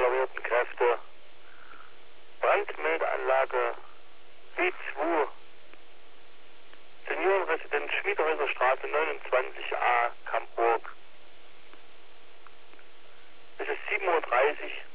alarmierten Kräfte. Brandmeldeanlage B2, Seniorenresidenz Schmiedehäuser Straße 29a, Camburg. Es ist 7:30 Uhr.